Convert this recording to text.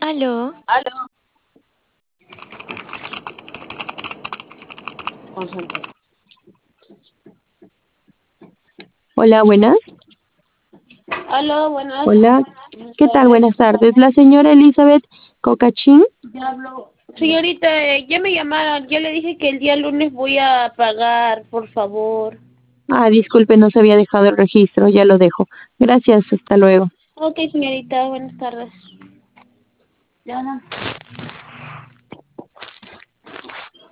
Aló, Aló. Concentra. hola, buenas. Aló, buenas. Hola, Buenas ¿qué tal? tardes. Buenas tardes. La señora Elizabeth Cocachín. Ya hablo. Señorita, ya me llamaron. Ya le dije que el día lunes voy a pagar, por favor. Ah, disculpe, no se había dejado el registro, ya lo dejo. Gracias, hasta luego. Ok, señorita, buenas tardes. Ya no.